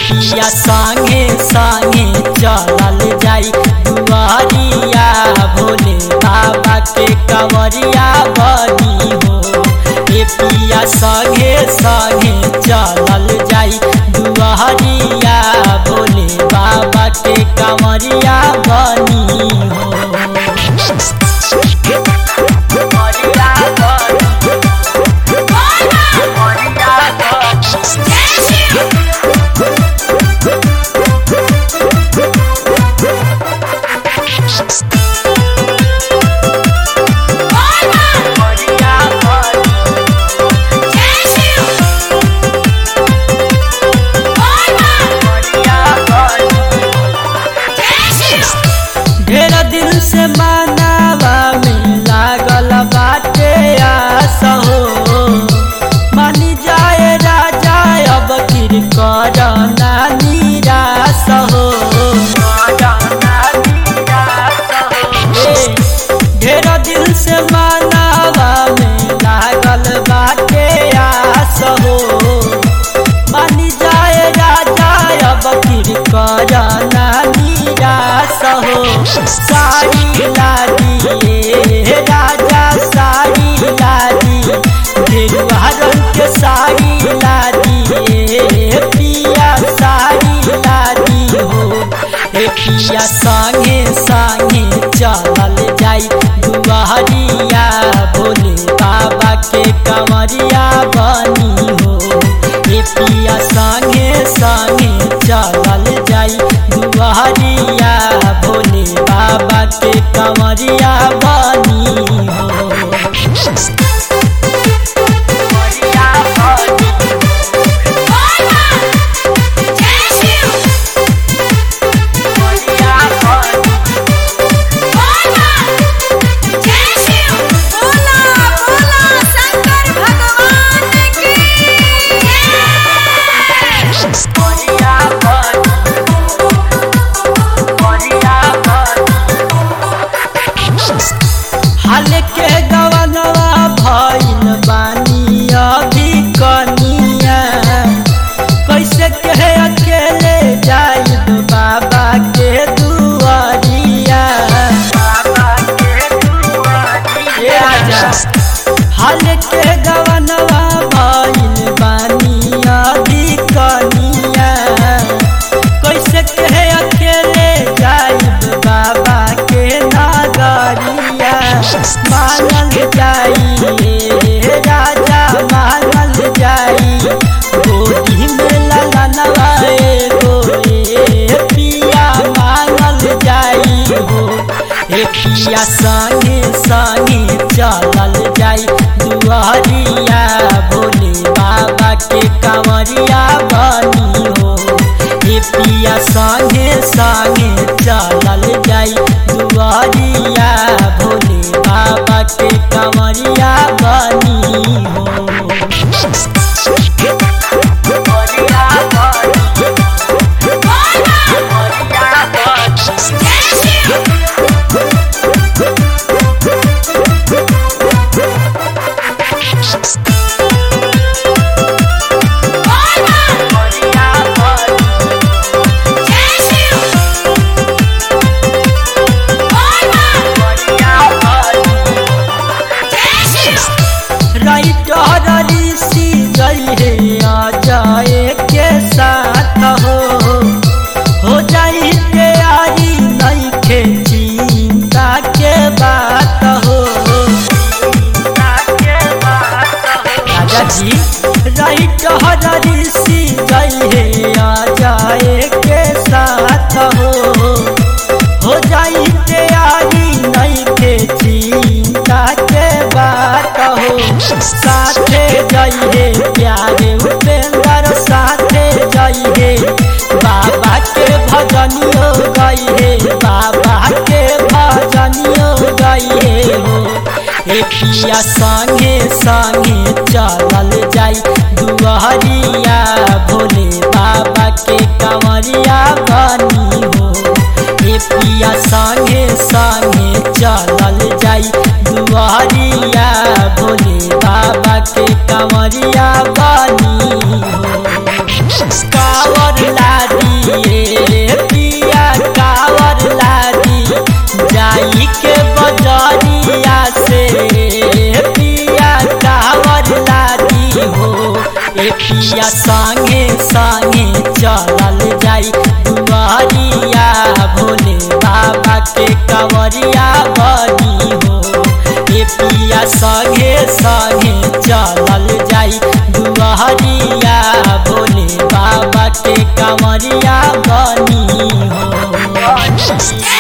पिया संगे संगे चलल जाई दुआरिया भोले बाबा के कंवरिया बनी हो। ए पिया संगे संगे चलल जाई दुआरिया भोले बाबा के कंवरिया बनी हो। ढेर दिन से मनावा में लागल बाटे आस हो। मानी जाए राजा अब फिर करना निराश हो। ढेर दिन से मनावा में लागल बाटे आस हो। मानी जाए राजा अब फिर करना निराश हो। साड़ी लादी राजा साड़ी लादी गेरुआ रंग के साड़ी लादी पिया साड़ी लादी हो। ए पिया संगे संगे चलल जाई दुआरिया भोले बाबा के कंवरिया बनी हो। ए पिया संगे संगे चलल जाई दुआरिया भोले बाबा के कंवरिया बनी हो। हाल के गवनवा भइल बानी अभी कनिया। कैसे कहे अकेले जाइब बाबा के दुआरिया। हाल के गवनवा भइल बानी अभी कनिया। कैसे कहे अकेले जाइब बाबा के नगरिया। मानल जाई राजा मानल जाई गोदी में ललनवा पिया मानल जाई हो। ए पिया संगे संगे चलल जाई दुआरिया भोले बाबा के कंवरिया बनी हो। ए पिया संगे संगे चलल जाई दुआरिया भोले बाबा के कंवरिया बनी हो। जाए के साथ हो जाई तैयारी नहीं के चिंता के बात हो। राजा जी राइट हरी सी गई आ जाए के साथ हो जाई तैयारी नहीं के चिंता के बात हो। साथे जाइए प्यारे उपेंद्र साथे जाइए बाबा के भजनियो गाइए बाबा के भजनियो गाइए हो। ए पिया संगे संगे चलल जाई दुआरिया भोले बाबा के कंवरिया बनी हो। ए पिया संगे संगे चलल जाई दुआरिया भोले बाबा के कंवरिया बनी हो। कांवर ला पिया संगे संगे चलल जाई दुआरिया भोले बाबा के कंवरिया बनी हो। ए पिया संगे संगे चलल जाई दुआरिया भोले बाबा के कंवरिया बनी हो।